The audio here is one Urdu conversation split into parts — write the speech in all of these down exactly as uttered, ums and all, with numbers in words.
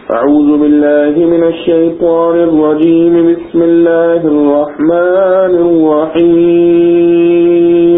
اعوذ باللہ من الشیطان الرجیم بسم اللہ الرحمن الرحیم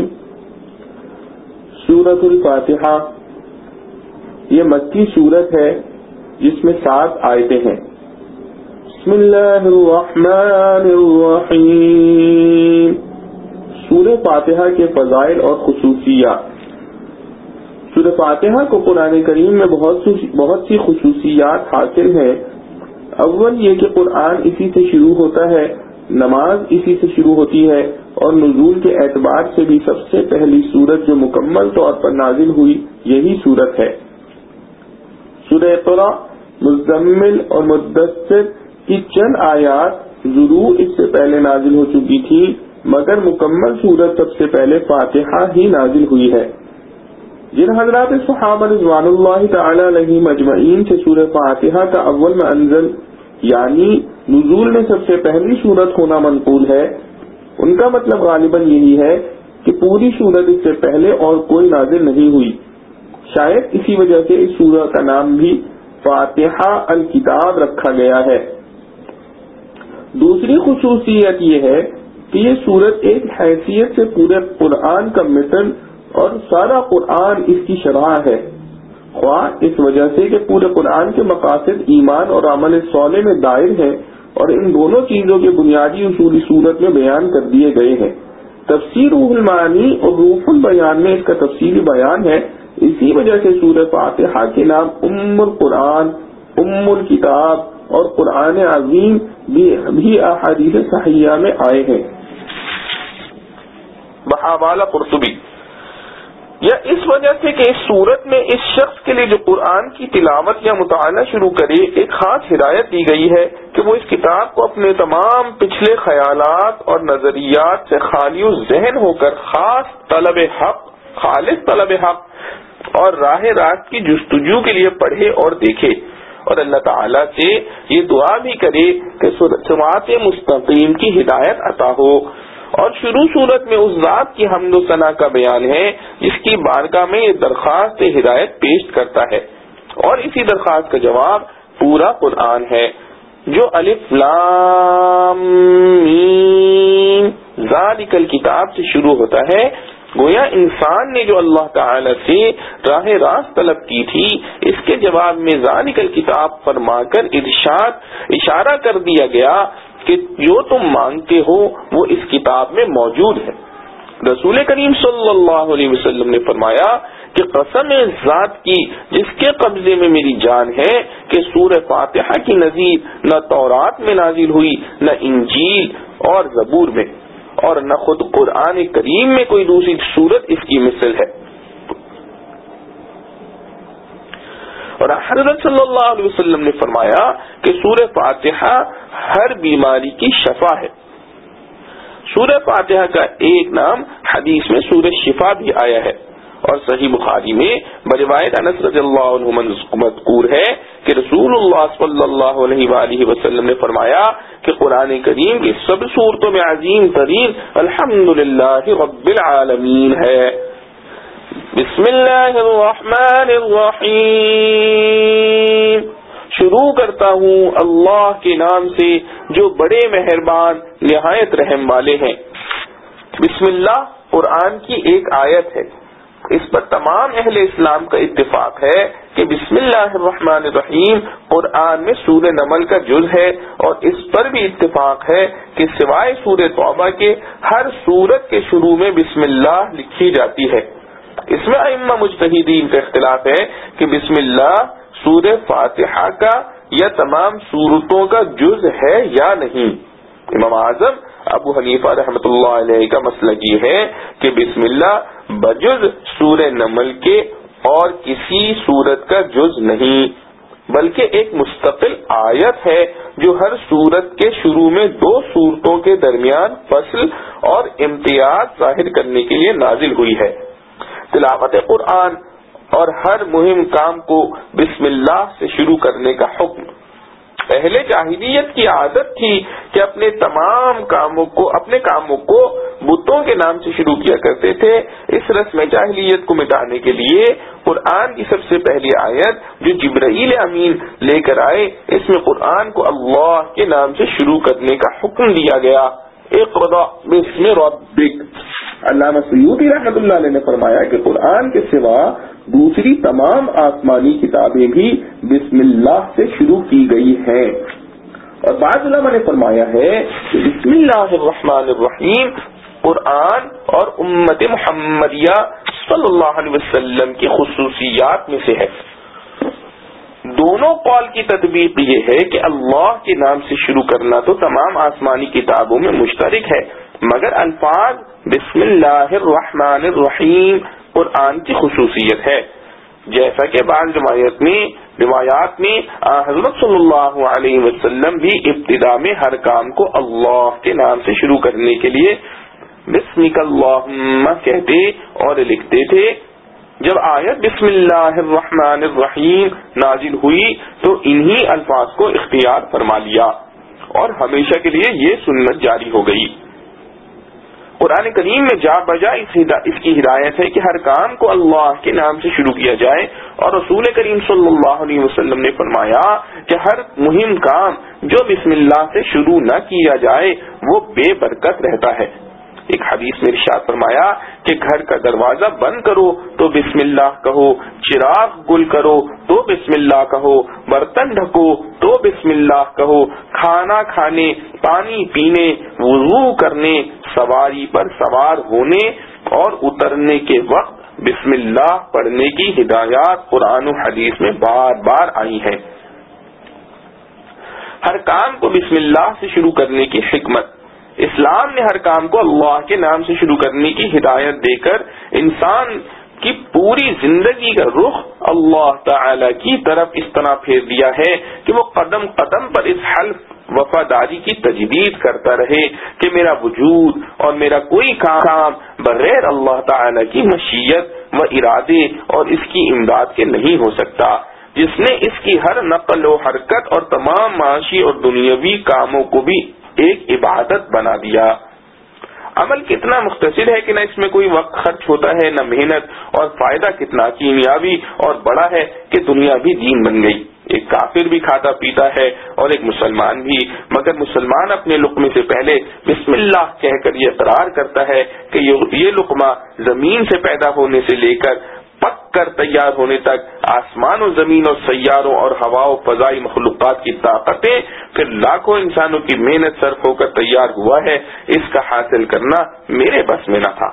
سورۃ الفاتحہ یہ مکی سورت ہے جس میں سات آیتیں ہیں. بسم اللہ الرحمن الرحیم. سورہ فاتحہ کے فضائل اور خصوصیات. سورہ فاتحہ کو قرآن کریم میں بہت بہت سی خصوصیات حاصل ہیں. اول یہ کہ قرآن اسی سے شروع ہوتا ہے، نماز اسی سے شروع ہوتی ہے، اور نزول کے اعتبار سے بھی سب سے پہلی سورت جو مکمل طور پر نازل ہوئی یہی سورت ہے. سورہ اقرا، مزمل اور مدثر کی چند آیات ضرور اس سے پہلے نازل ہو چکی تھی، مگر مکمل سورت سب سے پہلے فاتحہ ہی نازل ہوئی ہے. جن حضرات صحابہ رضوان اللہ تعالی علیہم اجمعین سے سورہ فاتحہ کا اول میں انزل یعنی نزول میں سب سے پہلی سورت ہونا منقول ہے، ان کا مطلب غالباً یہی ہے کہ پوری سورت اس سے پہلے اور کوئی نازل نہیں ہوئی. شاید اسی وجہ سے اس سورہ کا نام بھی فاتحہ الکتاب رکھا گیا ہے. دوسری خصوصیت یہ ہے کہ یہ سورت ایک حیثیت سے پورے قرآن کا متن اور سارا قرآن اس کی شرح ہے، خواہ اس وجہ سے کہ پورے قرآن کے مقاصد ایمان اور عمل صالح میں دائر ہیں، اور ان دونوں چیزوں کے بنیادی اصول اس سورت میں بیان کر دیے گئے ہیں. تفسیر روح المعانی اور روح البیان میں اس کا تفصیلی بیان ہے. اسی وجہ سے سورہ فاتحہ کے نام ام القرآن، ام الکتاب اور قرآن عظیم بھی احادیث صحیحہ میں آئے ہیں. بحاوالہ قرطبی. یا اس وجہ سے کہ اس صورت میں اس شخص کے لیے جو قرآن کی تلاوت یا مطالعہ شروع کرے ایک خاص ہدایت دی گئی ہے کہ وہ اس کتاب کو اپنے تمام پچھلے خیالات اور نظریات سے خالی ذہن ہو کر خاص طلب حق خالص طلب حق اور راہ راست کی جستجو کے لیے پڑھے اور دیکھے، اور اللہ تعالیٰ سے یہ دعا بھی کرے کہ صراط مستقیم کی ہدایت عطا ہو. اور شروع صورت میں اس ذات کی حمد و ثنا کا بیان ہے جس کی بارگاہ میں یہ درخواست ہدایت پیش کرتا ہے، اور اسی درخواست کا جواب پورا قرآن ہے جو الف لام میم ذالک الکتاب سے شروع ہوتا ہے. گویا انسان نے جو اللہ تعالی سے راہ راست طلب کی تھی اس کے جواب میں ذالک الکتاب فرما کر ارشاد اشارہ کر دیا گیا کہ جو تم مانگتے ہو وہ اس کتاب میں موجود ہے. رسول کریم صلی اللہ علیہ وسلم نے فرمایا کہ قسم ذات کی جس کے قبضے میں میری جان ہے کہ سورہ فاتحہ کی نظیر نہ تورات میں نازل ہوئی، نہ انجیل اور زبور میں، اور نہ خود قرآن کریم میں کوئی دوسری سورت اس کی مثل ہے. اور حضرت صلی اللہ علیہ وسلم نے فرمایا کہ سورہ فاتحہ ہر بیماری کی شفا ہے. سورہ فاتحہ کا ایک نام حدیث میں سورہ شفا بھی آیا ہے، اور صحیح بخاری میں بروایت انس رضی اللہ عنہ مذکور ہے کہ رسول اللہ صلی اللہ علیہ وآلہ وسلم نے فرمایا کہ قرآن کریم کی سب سورتوں میں عظیم ترین الحمدللہ رب العالمین ہے. بسم اللہ الرحمن الرحیم. شروع کرتا ہوں اللہ کے نام سے جو بڑے مہربان نہایت رحم والے ہیں. بسم اللہ قرآن کی ایک آیت ہے. اس پر تمام اہل اسلام کا اتفاق ہے کہ بسم اللہ الرحمن الرحیم قرآن میں سورہ نمل کا جز ہے، اور اس پر بھی اتفاق ہے کہ سوائے سورہ توبہ کے ہر سورت کے شروع میں بسم اللہ لکھی جاتی ہے. اس میں ائمہ مجتہدین کا اختلاف ہے کہ بسم اللہ سورہ فاتحہ کا یا تمام سورتوں کا جز ہے یا نہیں. امام اعظم ابو حنیفہ رحمۃ اللہ علیہ کا مسلک یہ ہے کہ بسم اللہ بجز سورہ نمل کے اور کسی سورت کا جز نہیں، بلکہ ایک مستقل آیت ہے جو ہر سورت کے شروع میں دو سورتوں کے درمیان فصل اور امتیاز ظاہر کرنے کے لیے نازل ہوئی ہے. تلاوت قرآن اور ہر مہم کام کو بسم اللہ سے شروع کرنے کا حکم. اہل جاہلیت کی عادت تھی کہ اپنے تمام کاموں کو اپنے کاموں کو بتوں کے نام سے شروع کیا کرتے تھے. اس رسم جاہلیت کو مٹانے کے لیے قرآن کی سب سے پہلی آیت جو جبرائیل امین لے کر آئے، اس میں قرآن کو اللہ کے نام سے شروع کرنے کا حکم دیا گیا. اقرأ باسم ربک. علامہ سیوطی رحمۃ اللہ علیہ نے فرمایا کہ قرآن کے سوا دوسری تمام آسمانی کتابیں بھی بسم اللہ سے شروع کی گئی ہیں. اور بعض علماء نے فرمایا ہے کہ بسم اللہ الرحمن الرحیم قرآن اور امت محمدیہ صلی اللہ علیہ وسلم کی خصوصیات میں سے ہے. دونوں قول کی تطبیق یہ ہے کہ اللہ کے نام سے شروع کرنا تو تمام آسمانی کتابوں میں مشترک ہے، مگر الفاظ بسم اللہ الرحمن الرحیم قرآن کی خصوصیت ہے. جیسا کہ بعض روایت میں روایات میں حضرت صلی اللہ علیہ وسلم بھی ابتدا میں ہر کام کو اللہ کے نام سے شروع کرنے کے لیے بسمک اللہم کہتے اور لکھتے تھے. جب آیت بسم اللہ الرحمن الرحیم نازل ہوئی تو انہی الفاظ کو اختیار فرما لیا اور ہمیشہ کے لیے یہ سنت جاری ہو گئی. قرآن کریم میں جا بجا اس کی ہدایت ہے کہ ہر کام کو اللہ کے نام سے شروع کیا جائے، اور رسول کریم صلی اللہ علیہ وسلم نے فرمایا کہ ہر مہم کام جو بسم اللہ سے شروع نہ کیا جائے وہ بے برکت رہتا ہے. ایک حدیث میں ارشاد فرمایا کہ گھر کا دروازہ بند کرو تو بسم اللہ کہو، چراغ گل کرو تو بسم اللہ کہو، برتن ڈھکو تو بسم اللہ کہو، کھانا کھانے، پانی پینے، وضو کرنے، سواری پر سوار ہونے اور اترنے کے وقت بسم اللہ پڑھنے کی ہدایات قرآن و حدیث میں بار بار آئی ہیں. ہر کام کو بسم اللہ سے شروع کرنے کی حکمت. اسلام نے ہر کام کو اللہ کے نام سے شروع کرنے کی ہدایت دے کر انسان کی پوری زندگی کا رخ اللہ تعالی کی طرف اس طرح پھیر دیا ہے کہ وہ قدم قدم پر اس حلف وفاداری کی تجدید کرتا رہے کہ میرا وجود اور میرا کوئی کام بغیر اللہ تعالی کی مشیت و ارادے اور اس کی امداد کے نہیں ہو سکتا. جس نے اس کی ہر نقل و حرکت اور تمام معاشی اور دنیاوی کاموں کو بھی ایک عبادت بنا دیا. عمل کتنا مختصر ہے کہ نہ اس میں کوئی وقت خرچ ہوتا ہے نہ محنت، اور فائدہ کتنا کیمیابی اور بڑا ہے کہ دنیا بھی دین بن گئی. ایک کافر بھی کھاتا پیتا ہے اور ایک مسلمان بھی، مگر مسلمان اپنے لقمے سے پہلے بسم اللہ کہہ کر یہ اقرار کرتا ہے کہ یہ لقمہ زمین سے پیدا ہونے سے لے کر پک کر تیار ہونے تک آسمان و زمین اور سیاروں اور ہوا و فضائی مخلوقات کی طاقتیں پھر لاکھوں انسانوں کی محنت صرف ہو کر تیار ہوا ہے، اس کا حاصل کرنا میرے بس میں نہ تھا.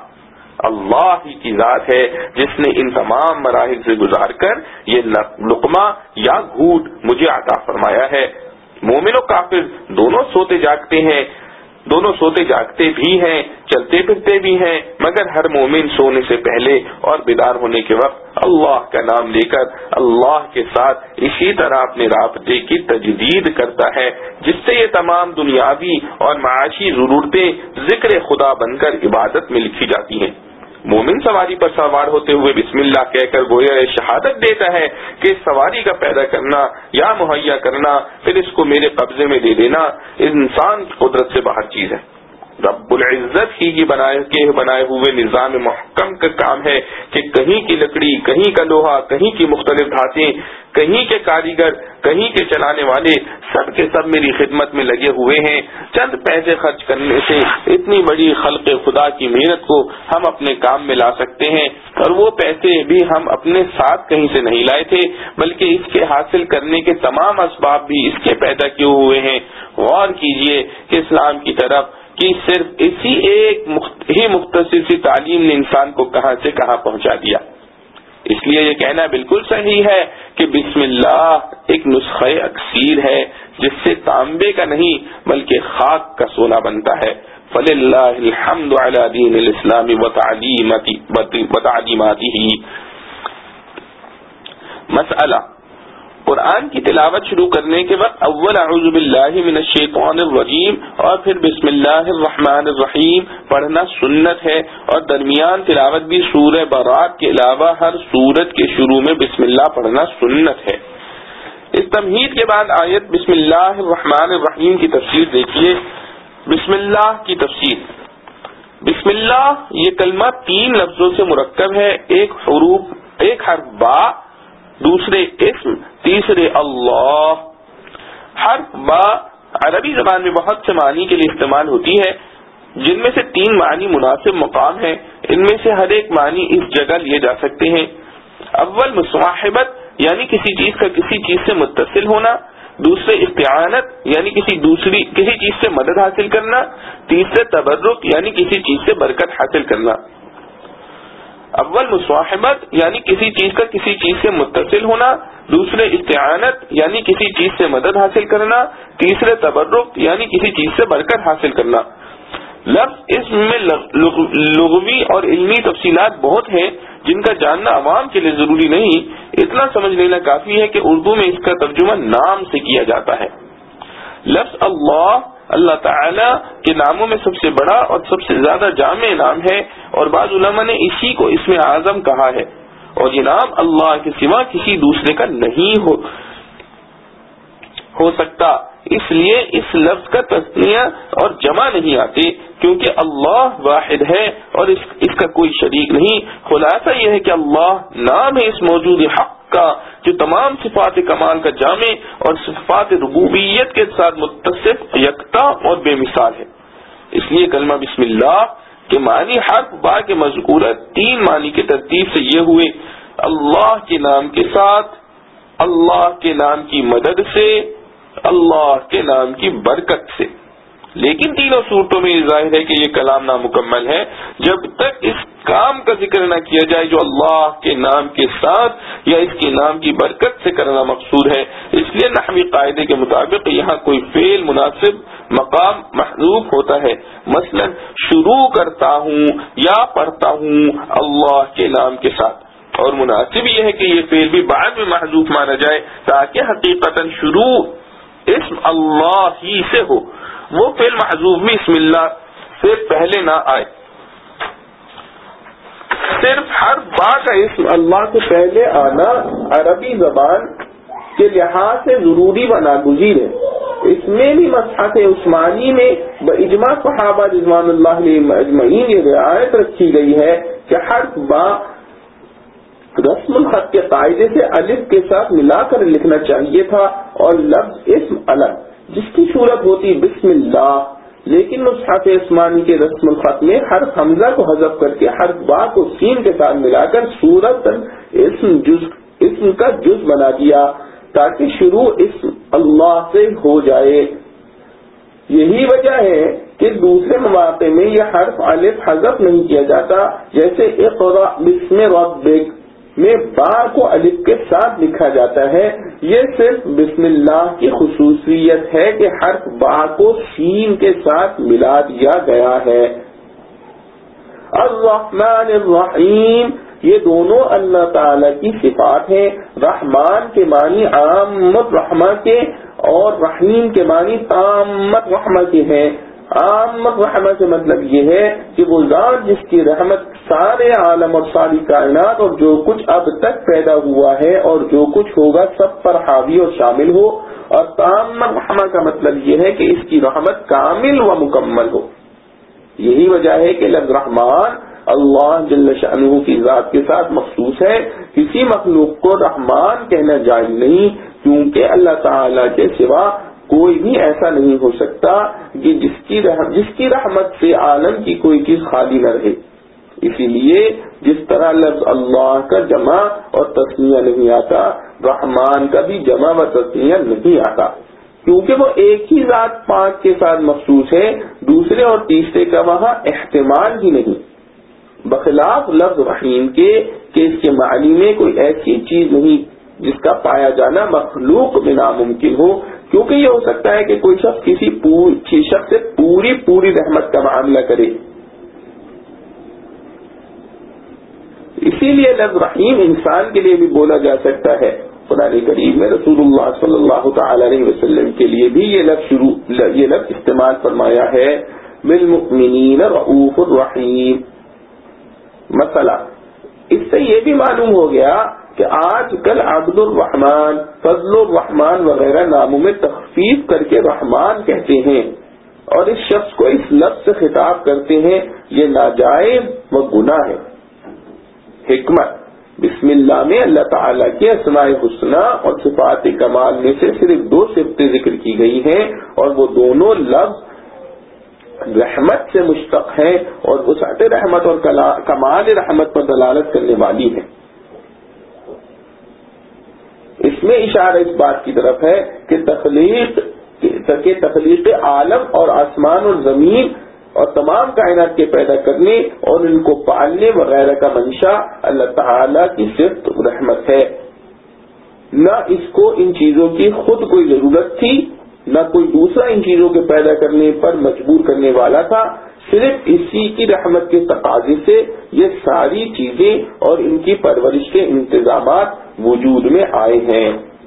اللہ ہی کی ذات ہے جس نے ان تمام مراحل سے گزار کر یہ لقمہ یا گھوٹ مجھے عطا فرمایا ہے. مومن و کافر دونوں سوتے جاگتے ہیں دونوں سوتے جاگتے بھی ہیں، چلتے پھرتے بھی ہیں، مگر ہر مومن سونے سے پہلے اور بیدار ہونے کے وقت اللہ کا نام لے کر اللہ کے ساتھ اسی طرح اپنے رابطے کی تجدید کرتا ہے، جس سے یہ تمام دنیاوی اور معاشی ضرورتیں ذکر خدا بن کر عبادت میں لکھی جاتی ہیں. مومن سواری پر سوار ہوتے ہوئے بسم اللہ کہہ کر گویا شہادت دیتا ہے کہ اس سواری کا پیدا کرنا یا مہیا کرنا پھر اس کو میرے قبضے میں دے دینا انسان کی قدرت سے باہر چیز ہے. رب العزت ہی کی بنائے کے بنائے ہوئے نظام محکم کا کام ہے کہ کہیں کی لکڑی، کہیں کا لوہا، کہیں کی مختلف دھاتیں، کہیں کے کاریگر، کہیں کے چلانے والے سب کے سب میری خدمت میں لگے ہوئے ہیں. چند پیسے خرچ کرنے سے اتنی بڑی خلق خدا کی محنت کو ہم اپنے کام میں لا سکتے ہیں، اور وہ پیسے بھی ہم اپنے ساتھ کہیں سے نہیں لائے تھے بلکہ اس کے حاصل کرنے کے تمام اسباب بھی اس کے پیدا کیے ہوئے ہیں. غور کیجئے کہ اسلام کی طرف کہ صرف اسی ایک ہی مختصر سی تعلیم نے انسان کو کہاں سے کہاں پہنچا دیا. اس لیے یہ کہنا بالکل صحیح ہے کہ بسم اللہ ایک نسخہ اکسیر ہے جس سے تانبے کا نہیں بلکہ خاک کا سونا بنتا ہے. فللہ الحمد علی دین الاسلام وتعلیماتہ. مسئلہ: قرآن کی تلاوت شروع کرنے کے وقت اول اعوذ باللہ من الشیطان الرجیم اور پھر بسم اللہ الرحمن الرحیم پڑھنا سنت ہے، اور درمیان تلاوت بھی سورہ برات کے علاوہ ہر سورت کے شروع میں بسم اللہ پڑھنا سنت ہے. اس تمہید کے بعد آیت بسم اللہ الرحمن الرحیم کی تفسیر دیکھیے. بسم اللہ کی تفسیر. بسم اللہ یہ کلمہ تین لفظوں سے مرکب ہے. ایک حروف ایک حرف با، دوسرے اسم، تیسرے اللہ. حرف با عربی زبان میں بہت سے معنی کے لیے استعمال ہوتی ہے، جن میں سے تین معنی مناسب مقام ہیں. ان میں سے ہر ایک معنی اس جگہ لیے جا سکتے ہیں. اول مصاحبت یعنی کسی چیز کا کسی چیز سے متصل ہونا، دوسرے استعانت یعنی کسی دوسری کسی چیز سے مدد حاصل کرنا، تیسرے تبرک یعنی کسی چیز سے برکت حاصل کرنا. اول مصاحبت یعنی کسی چیز کا کسی چیز سے متصل ہونا، دوسرے استعانت یعنی کسی چیز سے مدد حاصل کرنا، تیسرے تبرک یعنی کسی چیز سے برکت حاصل کرنا. لفظ اس میں لغوی اور علمی تفصیلات بہت ہیں جن کا جاننا عوام کے لیے ضروری نہیں. اتنا سمجھ لینا کافی ہے کہ اردو میں اس کا ترجمہ نام سے کیا جاتا ہے. لفظ اللہ اللہ تعالی کے ناموں میں سب سے بڑا اور سب سے زیادہ جامع نام ہے، اور بعض علماء نے اسی کو اسم اعظم کہا ہے، اور یہ نام اللہ کے سوا کسی دوسرے کا نہیں ہو ہو سکتا. اس لیے اس لفظ کا تثنیہ اور جمع نہیں آتے، کیونکہ اللہ واحد ہے اور اس, اس کا کوئی شریک نہیں. خلاصہ یہ ہے کہ اللہ نام ہے اس موجود حق کا جو تمام صفات کمال کا جامع اور صفات ربوبیت کے ساتھ متصف، یکتا اور بے مثال ہے. اس لیے کلمہ بسم اللہ کے معنی حرف با کے مذکورہ تین معنی کی ترتیب سے یہ ہوئے: اللہ کے نام کے ساتھ، اللہ کے نام کی مدد سے، اللہ کے نام کی برکت سے. لیکن تینوں صورتوں میں یہ ظاہر ہے کہ یہ کلام نامکمل ہے جب تک اس کام کا ذکر نہ کیا جائے جو اللہ کے نام کے ساتھ یا اس کے نام کی برکت سے کرنا مقصود ہے. اس لیے نحوی قاعدے کے مطابق یہاں کوئی فعل مناسب مقام محذوف ہوتا ہے. مثلا شروع کرتا ہوں یا پڑھتا ہوں اللہ کے نام کے ساتھ، اور مناسب یہ ہے کہ یہ فعل بھی بعد میں محذوف مانا جائے تاکہ حقیقتاً شروع اسم اللہ ہی سے ہو. وہ فعل محذوف بھی بسم اللہ سے پہلے نہ آئے. صرف ہر با کا اسم اللہ سے پہلے آنا عربی زبان کے لحاظ سے ضروری و ناگزیر ہے. اس میں بھی مصحف عثمانی میں باجماع صحابہ رضوان اللہ علیہم اجمعین یہ رعایت رکھی گئی ہے کہ حرف با رسم الخط کے قاعدے سے الف کے ساتھ ملا کر لکھنا چاہیے تھا اور لفظ اسم الگ، جس کی صورت ہوتی بسم اللہ. لیکن مصحف عثمانی کے رسم الخط میں حرف حمزہ کو حذف کر کے حرف با کو سین کے ساتھ ملا کر صورت اسم جز اسم کا جز بنا دیا تاکہ شروع اسم اللہ سے ہو جائے. یہی وجہ ہے کہ دوسرے مواقع میں یہ حرف الف حذف نہیں کیا جاتا، جیسے اقرأ بسم ربک میں با کو الف کے ساتھ لکھا جاتا ہے. یہ صرف بسم اللہ کی خصوصیت ہے کہ حرف با کو سین کے ساتھ ملا دیا گیا ہے. الرحمن الرحیم یہ دونوں اللہ تعالی کی صفات ہیں. رحمان کے معنی عامت رحمہ کے اور رحیم کے معنی تامت رحمہ کے ہیں. عامت رحمہ سے مطلب یہ ہے کہ وہ ذات جس کی رحمت سارے عالم اور ساری کائنات اور جو کچھ اب تک پیدا ہوا ہے اور جو کچھ ہوگا سب پر حاوی اور شامل ہو. اور تامت رحمہ کا مطلب یہ ہے کہ اس کی رحمت کامل و مکمل ہو. یہی وجہ ہے کہ لفظ رحمان اللہ جل شأنہ کی ذات کے ساتھ مخصوص ہے. کسی مخلوق کو رحمان کہنا جائز نہیں، کیونکہ اللہ تعالی کے سوا کوئی بھی ایسا نہیں ہو سکتا کہ جس کی رحمت جس کی رحمت سے عالم کی کوئی چیز خالی نہ رہے. اسی لیے جس طرح لفظ اللہ کا جمع اور تثنیہ نہیں آتا، رحمان کا بھی جمع و تثنیہ نہیں آتا، کیونکہ وہ ایک ہی ذات پاک کے ساتھ مخصوص ہے، دوسرے اور تیسرے کا وہاں احتمال ہی نہیں. بخلاف لفظ رحیم کے کہ اس کے معنی میں کوئی ایسی چیز نہیں جس کا پایا جانا مخلوق میں ناممکن ہو، کیونکہ یہ ہو سکتا ہے کہ کوئی شخص کسی پوری شخص سے پوری پوری رحمت کا معاملہ کرے. اسی لیے لفظ رحیم انسان کے لیے بھی بولا جا سکتا ہے. قرآن کریم میں رسول اللہ صلی اللہ تعالی علیہ وسلم کے لیے بھی یہ لفظ شروع یہ لفظ استعمال فرمایا ہے، بالمؤمنین رؤوف الرحیم. مثلا اس سے یہ بھی معلوم ہو گیا کہ آج کل عبد الرحمن، فضل الرحمن وغیرہ ناموں میں تخفیف کر کے رحمان کہتے ہیں اور اس شخص کو اس لفظ سے خطاب کرتے ہیں، یہ ناجائز و گناہ ہے۔ حکمت: بسم اللہ میں اللہ تعالیٰ کے اسماء الحسنی اور صفات کمال میں سے صرف دو صفتیں ذکر کی گئی ہیں اور وہ دونوں لفظ رحمت سے مشتق ہیں اور وسعت رحمت اور کمال رحمت پر دلالت کرنے والی ہیں۔ اس میں اشارہ اس بات کی طرف ہے کہ تخلیق کہ تخلیق عالم اور آسمان اور زمین اور تمام کائنات کے پیدا کرنے اور ان کو پالنے وغیرہ کا منشا اللہ تعالی کی صرف رحمت ہے، نہ اس کو ان چیزوں کی خود کوئی ضرورت تھی، نہ کوئی دوسرا ان چیزوں کے پیدا کرنے پر مجبور کرنے والا تھا، صرف اسی کی رحمت کے تقاضے سے یہ ساری چیزیں اور ان کی پرورش کے انتظامات وجود میں آئے ہیں۔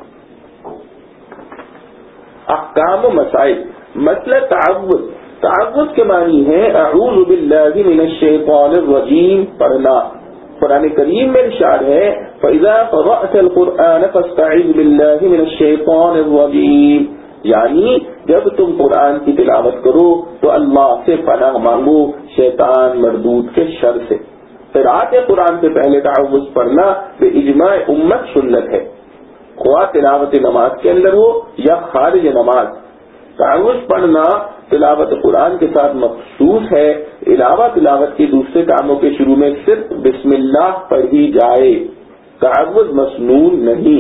احکام و مسائل۔ مسئلہ تعوذ۔ تعوذ کے معنی ہے اعوذ باللہ من الشیطان الرجیم پڑھنا۔ قرآن کریم میں ارشاد ہے فَإِذَا قَرَأْتَ الْقُرْآنَ فَاسْتَعِذْ بِاللَّهِ مِنَ الشَّيْطَانِ الرَّجِيمِ، یعنی جب تم قرآن کی تلاوت کرو تو اللہ سے پناہ مانگو شیطان مردود کے شر سے۔ قرأت قرآن سے پہلے تعوذ پڑھنا بے اجماع امت سنت ہے، خواہ تلاوت نماز کے اندر ہو یا خارج نماز۔ تعوذ پڑھنا تلاوت قرآن کے ساتھ مخصوص ہے، علاوہ تلاوت کے دوسرے کاموں کے شروع میں صرف بسم اللہ پڑھی جائے، تعوذ مسنون نہیں۔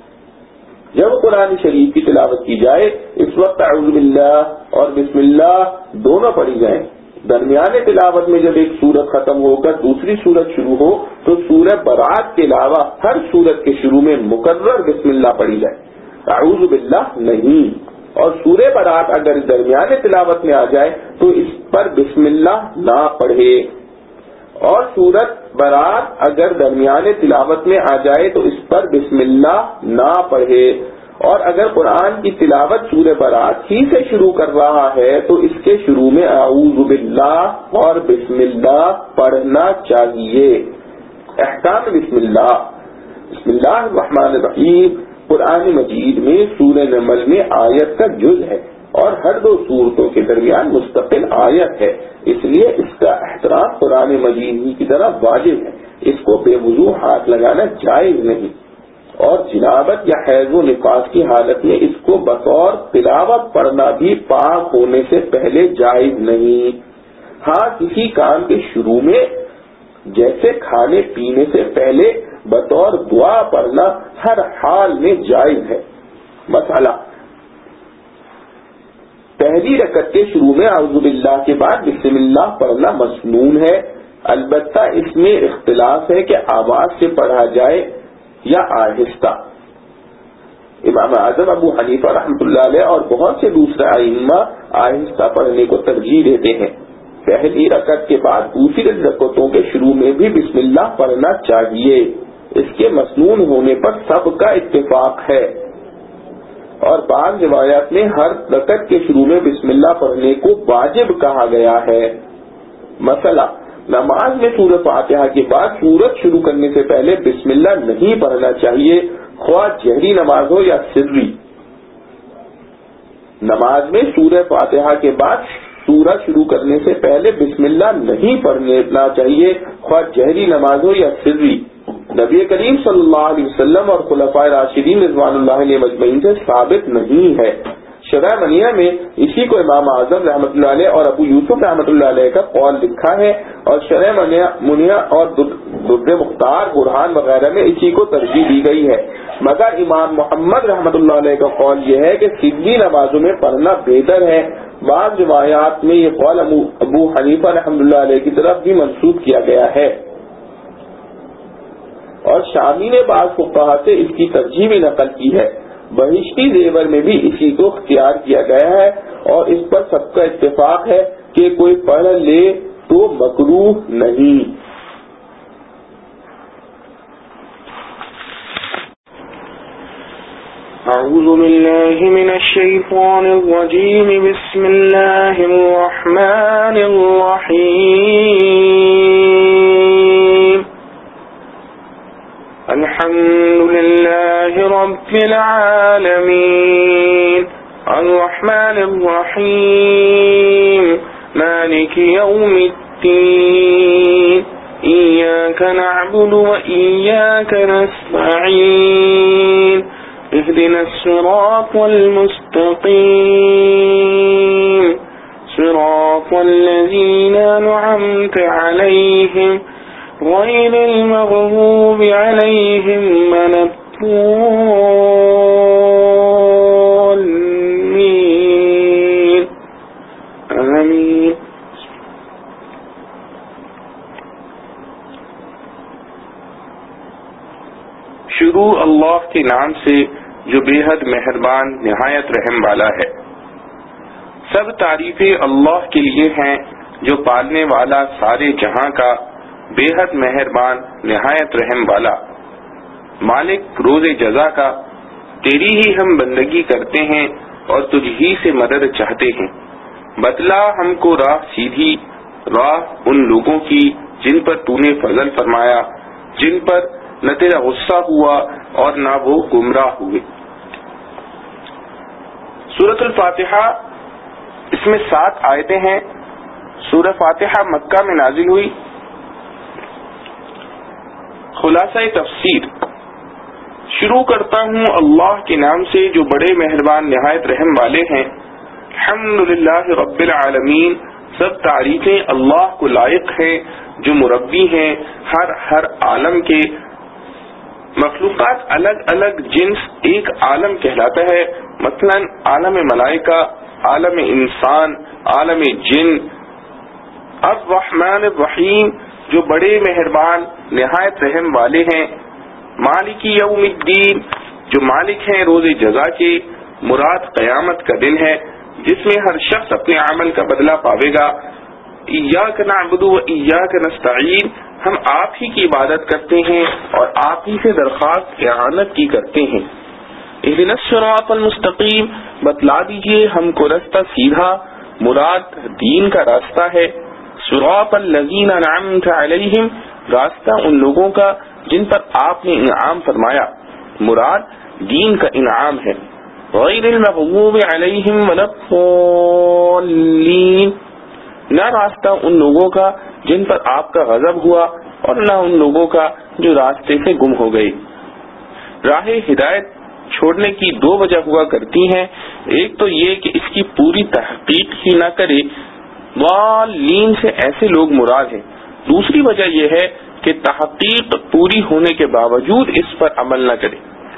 جب قرآن شریف کی تلاوت کی جائے اس وقت اعوذ باللہ اور بسم اللہ دونوں پڑھی جائیں۔ درمیان تلاوت میں جب ایک سورت ختم ہو کر دوسری سورت شروع ہو تو سورہ برات کے علاوہ ہر سورت کے شروع میں مقرر بسم اللہ پڑھی جائے، اعوذ باللہ نہیں۔ اور سورہ برات اگر درمیان تلاوت میں آ جائے تو اس پر بسم اللہ نہ پڑھے، اور سورت برات اگر درمیان تلاوت میں آ جائے تو اس پر بسم اللہ نہ پڑھے، اور اگر قرآن کی تلاوت سورہ برات ہی سے شروع کر رہا ہے تو اس کے شروع میں اعوذ باللہ اور بسم اللہ پڑھنا چاہیے۔ احکام بسم اللہ۔ بسم اللہ الرحمن الرحیم قرآن مجید میں سورہ نمل میں آیت کا جز ہے اور ہر دو سورتوں کے درمیان مستقل آیت ہے، اس لیے اس کا احترام قرآن مجید ہی کی طرح واجب ہے، اس کو بے وضو ہاتھ لگانا جائز نہیں، اور جنابت یا حیض و نفاس کی حالت میں اس کو بطور تلاوت پڑھنا بھی پاک ہونے سے پہلے جائز نہیں۔ ہاں کسی کام کے شروع میں جیسے کھانے پینے سے پہلے بطور دعا پڑھنا ہر حال میں جائز ہے۔ مسئلہ: پہلی رکعت کے شروع میں اعوذ باللہ کے بعد بسم اللہ پڑھنا مسنون ہے، البتہ اس میں اختلاف ہے کہ آواز سے پڑھا جائے یا آہستہ۔ امام اعظم ابو حنیفہ رحمۃ اللہ علیہ اور بہت سے دوسرے ائمہ آہستہ پڑھنے کو ترجیح دیتے ہیں۔ پہلی رکعت کے بعد دوسری رکعتوں کے شروع میں بھی بسم اللہ پڑھنا چاہیے، اس کے مسنون ہونے پر سب کا اتفاق ہے، اور بعض روایات میں ہر رکعت کے شروع میں بسم اللہ پڑھنے کو واجب کہا گیا ہے۔ مسئلہ: نماز میں سورہ فاتحہ کے بعد سورت شروع کرنے سے پہلے بسم اللہ نہیں پڑھنا چاہیے، خواہ جہری نماز ہو یا سری۔ نماز میں سورہ فاتحہ کے بعد سورہ شروع کرنے سے پہلے بسم اللہ نہیں پڑھنا چاہیے، خواہ جہری نماز ہو یا سری۔ نبی کریم صلی اللہ علیہ وسلم اور خلفائے راشدین رضوان اللہ علیہ مجمعین سے ثابت نہیں ہے۔ شرح منیہ میں اسی کو امام اعظم رحمۃ اللہ علیہ اور ابو یوسف رحمۃ اللہ علیہ کا قول لکھا ہے، اور شرح منیہ اور در مختار برہان وغیرہ میں اسی کو ترجیح دی گئی ہے، مگر امام محمد رحمۃ اللہ علیہ کا قول یہ ہے کہ سری نمازوں میں پڑھنا بہتر ہے۔ بعض روایات میں یہ قول ابو حنیفہ رحمۃ اللہ علیہ کی طرف بھی منسوخ کیا گیا ہے، اور شامی نے بعض فقہا سے اس کی ترجیح بھی نقل کی ہے۔ بہشتی زیور میں بھی اسی کو اختیار کیا گیا ہے، اور اس پر سب کا اتفاق ہے کہ کوئی پڑھ لے تو مکروہ نہیں۔ اعوذ باللہ من الشیطان الرجیم بسم اللہ الرحمن الرحیم الحمد لله رب العالمين الرحمن الرحيم مالك يوم الدين إياك نعبد وإياك نستعين اهدنا الصراط المستقيم صراط الذين أنعمت عليهم غير المغضوب عليهم ولا الضالين آمين. شروع اللہ کے نام سے جو بے حد مہربان نہایت رحم والا ہے. سب تعریفیں اللہ کے لیے ہیں جو پالنے والا سارے جہاں کا بے حد مہربان نہایت رحم والا. مالک روز جزا کا تیری ہی ہم بندگی کرتے ہیں اور تجھ ہی سے مدد چاہتے ہیں. بتلا ہم کو راہ سیدھی راہ ان لوگوں کی جن پر تو نے فضل فرمایا جن پر نہ تیرا غصہ ہوا اور نہ وہ گمراہ ہوئے. سورۃ الفاتحہ اس میں سات آیتیں ہیں. سورہ فاتحہ مکہ میں نازل ہوئی. خلاصہ تفسیر. شروع کرتا ہوں اللہ کے نام سے جو بڑے مہربان نہایت رحم والے ہیں. الحمدللہ رب العالمین. سب تعریفیں اللہ کو لائق ہیں جو مربی ہیں ہر ہر عالم کے. مخلوقات الگ الگ جنس ایک عالم کہلاتا ہے. مثلا عالم ملائکہ، عالم انسان، عالم جن. الرحمن الرحیم جو بڑے مہربان نہایت رحم والے ہیں. مالک یوم الدین جو مالک ہیں روز جزا کے. مراد قیامت کا دن ہے جس میں ہر شخص اپنے عمل کا بدلہ پاوے گا. ایاک نعبد و ایاک نستعین. ہم آپ ہی کی عبادت کرتے ہیں اور آپ ہی سے درخواست اعانت کی کرتے ہیں. اہدنا الصراط المستقیم. بتلا دیجئے ہم کو راستہ سیدھا. مراد دین کا راستہ ہے. صراط الذین انعمت علیہم. راستہ ان لوگوں کا جن پر آپ نے انعام فرمایا. مراد دین کا انعام ہے. غیر المغضوب علیہم ولا الضالین. نہ راستہ ان لوگوں کا جن پر آپ کا غضب ہوا اور نہ ان لوگوں کا جو راستے سے گم ہو گئے. راہ ہدایت چھوڑنے کی دو وجہ ہوا کرتی ہیں. ایک تو یہ کہ اس کی پوری تحقیق ہی نہ کرے. ضالین سے ایسے لوگ مراد ہیں. دوسری وجہ یہ ہے کہ تحقیق پوری ہونے کے باوجود اس پر عمل نہ کرے.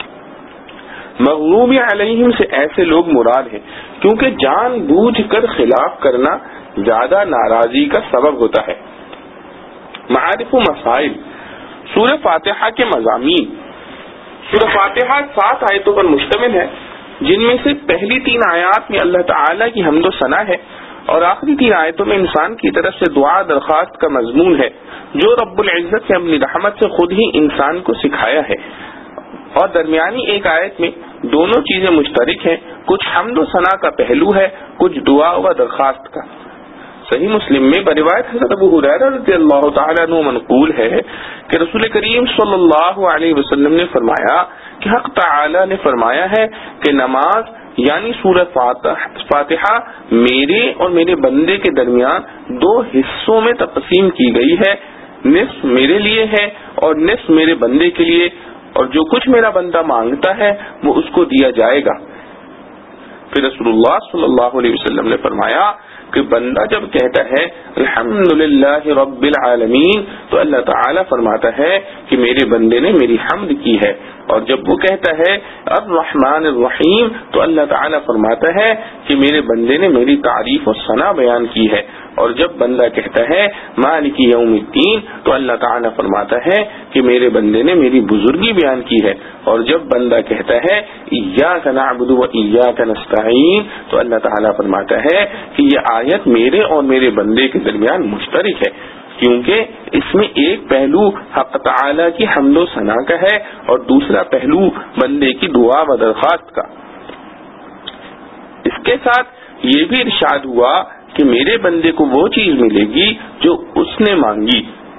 مغضوب علیہم سے ایسے لوگ مراد ہیں کیونکہ جان بوجھ کر خلاف کرنا زیادہ ناراضی کا سبب ہوتا ہے. معارف و مسائل. سورہ فاتحہ کے مضامین. سورہ فاتحہ سات آیتوں پر مشتمل ہے جن میں سے پہلی تین آیات میں اللہ تعالیٰ کی حمد و ثنا ہے اور آخری تین آیتوں میں انسان کی طرف سے دعا درخواست کا مضمون ہے جو رب العزت نے اپنی رحمت سے خود ہی انسان کو سکھایا ہے. اور درمیانی ایک آیت میں دونوں چیزیں مشترک ہیں. کچھ حمد و ثنا کا پہلو ہے، کچھ دعا و درخواست کا. صحیح مسلم میں بروایت حضرت ابو ہریرہ رضی اللہ تعالیٰ عنہ منقول ہے کہ رسول کریم صلی اللہ علیہ وسلم نے فرمایا کہ حق تعالی نے فرمایا ہے کہ نماز یعنی سورہ فاتحہ میرے اور میرے بندے کے درمیان دو حصوں میں تقسیم کی گئی ہے. نصف میرے لیے ہے اور نصف میرے بندے کے لیے، اور جو کچھ میرا بندہ مانگتا ہے وہ اس کو دیا جائے گا. پھر رسول اللہ صلی اللہ علیہ وسلم نے فرمایا کہ بندہ جب کہتا ہے الحمدللہ رب العالمین تو اللہ تعالیٰ فرماتا ہے کہ میرے بندے نے میری حمد کی ہے. اور جب وہ کہتا ہے الرحمن الرحیم تو اللہ تعالیٰ فرماتا ہے کہ میرے بندے نے میری تعریف و ثنا بیان کی ہے. اور جب بندہ کہتا ہے مالک یوم الدین تو اللہ تعالیٰ فرماتا ہے کہ میرے بندے نے میری بزرگی بیان کی ہے. اور جب بندہ کہتا ہے ایاک نعبد و ایاک نستعین تو اللہ تعالیٰ فرماتا ہے کہ یہ آیت میرے اور میرے بندے کے درمیان مشترک ہے کیونکہ اس میں ایک پہلو حق تعالیٰ کی حمد و ثنا کا ہے اور دوسرا پہلو بندے کی دعا و درخواست کا. اس کے ساتھ یہ بھی ارشاد ہوا کہ میرے بندے کو وہ چیز ملے گی جو اس نے مانگی.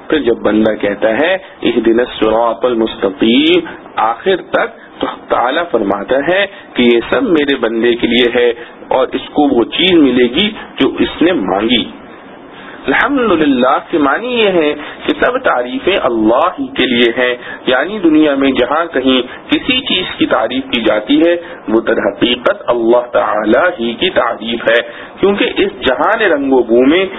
پھر جب بندہ کہتا ہے اہدنا الصراط المستقیم آخر تک، تو تعالیٰ فرماتا ہے کہ یہ سب میرے بندے کے لیے ہے اور اس کو وہ چیز ملے گی جو اس نے مانگی۔ الحمدللہ کے معنی یہ ہے کہ سب تعریفیں اللہ ہی کے لیے ہیں، یعنی دنیا میں جہاں کہیں کسی چیز کی تعریف کی جاتی ہے وہ در حقیقت اللہ تعالی ہی کی تعریف ہے، کیونکہ اس جہان رنگ و بو میں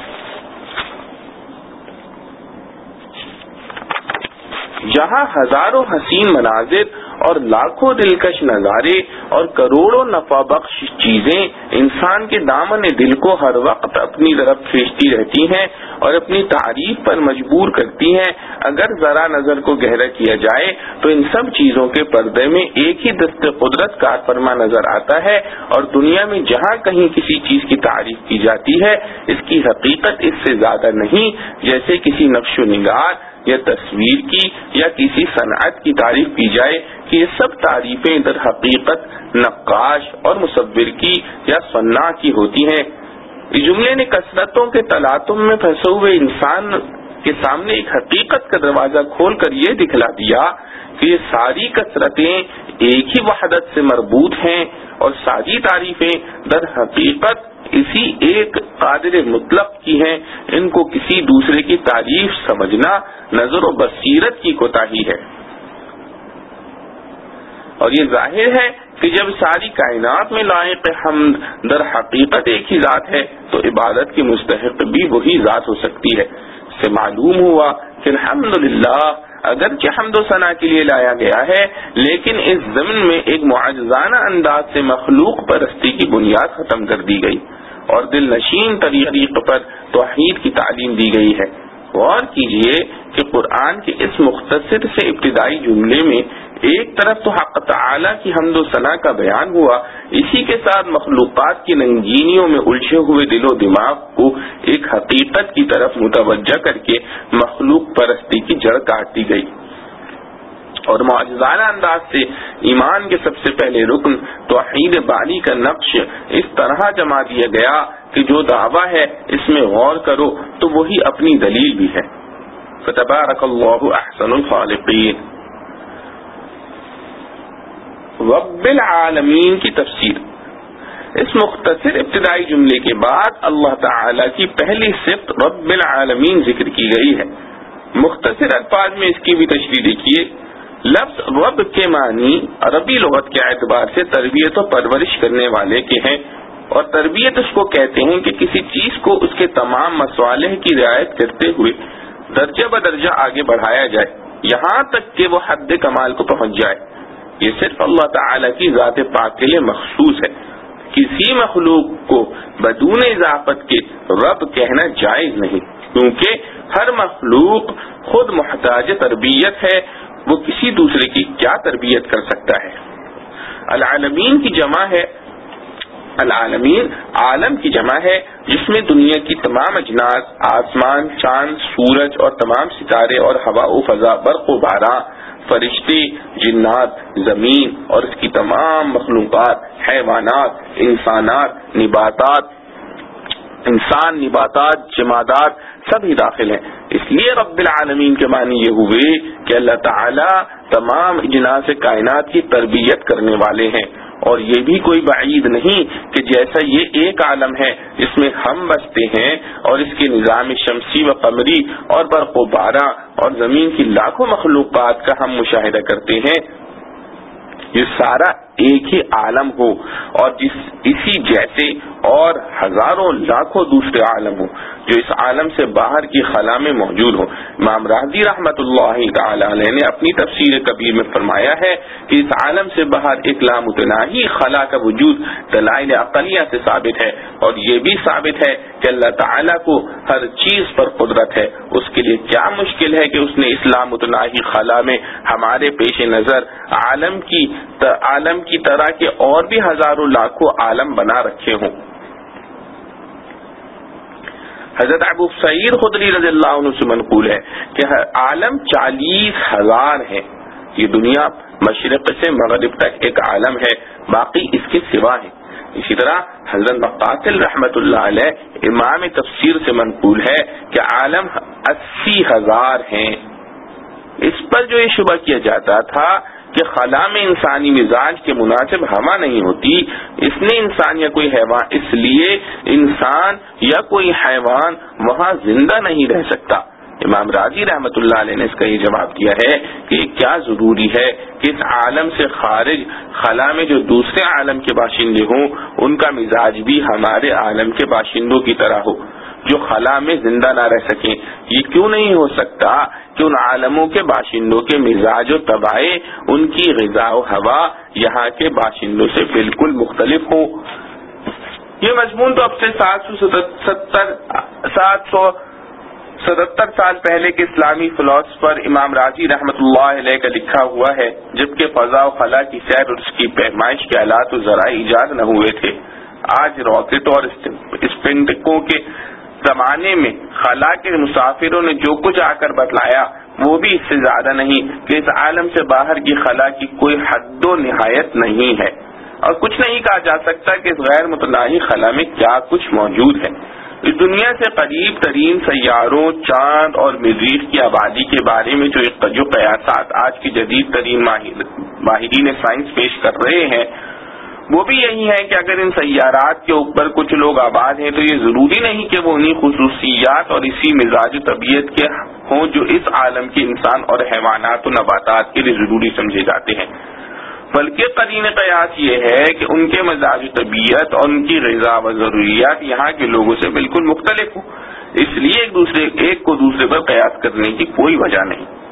جہاں ہزاروں حسین مناظر اور لاکھوں دلکش نظارے اور کروڑوں نفع بخش چیزیں انسان کے دامن دل کو ہر وقت اپنی طرف کھینچتی رہتی ہیں اور اپنی تعریف پر مجبور کرتی ہیں، اگر ذرا نظر کو گہرا کیا جائے تو ان سب چیزوں کے پردے میں ایک ہی دست قدرت کار فرما نظر آتا ہے، اور دنیا میں جہاں کہیں کسی چیز کی تعریف کی جاتی ہے اس کی حقیقت اس سے زیادہ نہیں، جیسے کسی نقش و نگار یا تصویر کی یا کسی صنعت کی تعریف کی جائے کہ یہ سب تعریفیں در حقیقت نقاش اور مصور کی یا صناع کی ہوتی ہیں۔ اس جملے نے کثرتوں کے تلاطم میں پھنسے ہوئے انسان کے سامنے ایک حقیقت کا دروازہ کھول کر یہ دکھلا دیا کہ یہ ساری کثرتیں ایک ہی وحدت سے مربوط ہیں اور ساری تعریفیں در حقیقت اسی ایک قادر مطلق کی ہیں، ان کو کسی دوسرے کی تعریف سمجھنا نظر و بصیرت کی کوتاہی ہے۔ اور یہ ظاہر ہے کہ جب ساری کائنات میں لائق حمد در حقیقت ایک ہی ذات ہے تو عبادت کی مستحق بھی وہی ذات ہو سکتی ہے۔ اس سے معلوم ہوا کہ الحمدللہ اگرچہ حمد و ثنا کے لیے لایا گیا ہے، لیکن اس ضمن میں ایک معجزانہ انداز سے مخلوق پرستی کی بنیاد ختم کر دی گئی اور دل نشین طریق پر توحید کی تعلیم دی گئی ہے۔ غور کیجئے کہ قرآن کے اس مختصر سے ابتدائی جملے میں ایک طرف تو حق تعالی کی حمد و ثنا کا بیان ہوا، اسی کے ساتھ مخلوقات کی رنگینیوں میں الجھے ہوئے دل و دماغ کو ایک حقیقت کی طرف متوجہ کر کے مخلوق پرستی کی جڑ کاٹ دی گئی، اور معجزانہ انداز سے ایمان کے سب سے پہلے رکن توحید باری کا نقش اس طرح جما دیا گیا کہ جو دعویٰ ہے اس میں غور کرو تو وہی اپنی دلیل بھی ہے۔ فتبارک اللہ احسن الخالقین۔ رب العالمین کی تفسیر۔ اس مختصر ابتدائی جملے کے بعد اللہ تعالی کی پہلی صفت رب العالمین ذکر کی گئی ہے۔ مختصر الفاظ میں اس کی بھی تشریح دیکھیے۔ لفظ رب کے معنی عربی لغت کے اعتبار سے تربیت و پرورش کرنے والے کے ہیں، اور تربیت اس کو کہتے ہیں کہ کسی چیز کو اس کے تمام مصالح کی رعایت کرتے ہوئے درجہ بدرجہ آگے بڑھایا جائے یہاں تک کہ وہ حد کمال کو پہنچ جائے۔ یہ صرف اللہ تعالی کی ذات پاک کے لیے مخصوص ہے۔ کسی مخلوق کو بدون اضافت کے رب کہنا جائز نہیں، کیونکہ ہر مخلوق خود محتاج تربیت ہے، وہ کسی دوسرے کی کیا تربیت کر سکتا ہے۔ العالمین کی جمع ہے، العالمین عالم کی جمع ہے جس میں دنیا کی تمام اجناس، آسمان، چاند، سورج اور تمام ستارے اور ہوا و فضا، برق و باران، فرشتے، جنات، زمین اور اس کی تمام مخلوقات، حیوانات، انسانات، نباتات انسان نباتات جمادات سبھی داخل ہیں۔ اس لیے رب العالمین کے معنی یہ ہوئے کہ اللہ تعالی تمام اجناس کائنات کی تربیت کرنے والے ہیں، اور یہ بھی کوئی بعید نہیں کہ جیسا یہ ایک عالم ہے جس میں ہم بستے ہیں اور اس کے نظام شمسی و قمری اور برق و بارہ اور زمین کی لاکھوں مخلوقات کا ہم مشاہدہ کرتے ہیں، یہ سارا ایک ہی عالم ہو اور جس اسی جیسے اور ہزاروں لاکھوں دوسرے عالم ہو جو اس عالم سے باہر کی خلا میں موجود ہو۔ امام راضی رحمت اللہ تعالی علیہ نے اپنی تفسیر کبیر میں فرمایا ہے کہ اس عالم سے باہر ایک لامتناہی خلا کا وجود دلائل عقلیہ سے ثابت ہے، اور یہ بھی ثابت ہے کہ اللہ تعالی کو ہر چیز پر قدرت ہے۔ اس کے لیے کیا مشکل ہے کہ اس نے اس لامتناہی خلا میں ہمارے پیش نظر عالم کی عالم کی طرح کے اور بھی ہزاروں لاکھوں عالم بنا رکھے ہوں۔ حضرت ابو سعید خدری رضی اللہ عنہ سے منقول ہے کہ عالم چالیس ہزار ہے۔ یہ دنیا مشرق سے مغرب تک ایک عالم ہے، باقی اس کے سوا ہے۔ اسی طرح حضرت مقاتل رحمت اللہ علیہ امام تفسیر سے منقول ہے کہ عالم اسی ہزار ہیں۔ اس پر جو یہ شبہ کیا جاتا تھا کہ خلا میں انسانی مزاج کے مناسب ہوا نہیں ہوتی، اس نے انسان یا کوئی حیوان، اس لیے انسان یا کوئی حیوان وہاں زندہ نہیں رہ سکتا۔ امام راضی رحمت اللہ علیہ نے اس کا یہ جواب دیا ہے کہ کیا ضروری ہے کہ اس عالم سے خارج خلا میں جو دوسرے عالم کے باشندے ہوں ان کا مزاج بھی ہمارے عالم کے باشندوں کی طرح ہو جو خلا میں زندہ نہ رہ سکیں؟ یہ کیوں نہیں ہو سکتا کہ ان عالموں کے باشندوں کے مزاج و طبائع، ان کی غذا و ہوا یہاں کے باشندوں سے بالکل مختلف ہوں؟ یہ مضمون تو اب سے سات سو ستر سات سو ستہتر سال پہلے کے اسلامی فلاسفر امام راضی رحمت اللہ علیہ کا لکھا ہوا ہے، جبکہ فضا و خلا کی سیر اور اس کی پیمائش کے آلات و ذرائع ایجاد نہ ہوئے تھے۔ آج راکٹ اور اسپنٹکوں کے زمانے میں خلا کے مسافروں نے جو کچھ آ کر بتلایا وہ بھی اس سے زیادہ نہیں کہ اس عالم سے باہر کی خلا کی کوئی حد و نہایت نہیں ہے، اور کچھ نہیں کہا جا سکتا کہ اس غیر متناہی خلا میں کیا کچھ موجود ہے۔ اس دنیا سے قریب ترین سیاروں، چاند اور مریخ کی آبادی کے بارے میں جو جو قیاسات آج کی جدید ترین ماہرین سائنس پیش کر رہے ہیں وہ بھی یہی ہے کہ اگر ان سیارات کے اوپر کچھ لوگ آباد ہیں تو یہ ضروری نہیں کہ وہ انہی خصوصیات اور اسی مزاج و طبیعت کے ہوں جو اس عالم کے انسان اور حیوانات و نباتات کے لیے ضروری سمجھے جاتے ہیں، بلکہ قرین قیاس یہ ہے کہ ان کے مزاج و طبیعت اور ان کی غذا و ضروریات یہاں کے لوگوں سے بالکل مختلف ہوں، اس لیے ایک دوسرے ایک کو دوسرے پر قیاس کرنے کی کوئی وجہ نہیں۔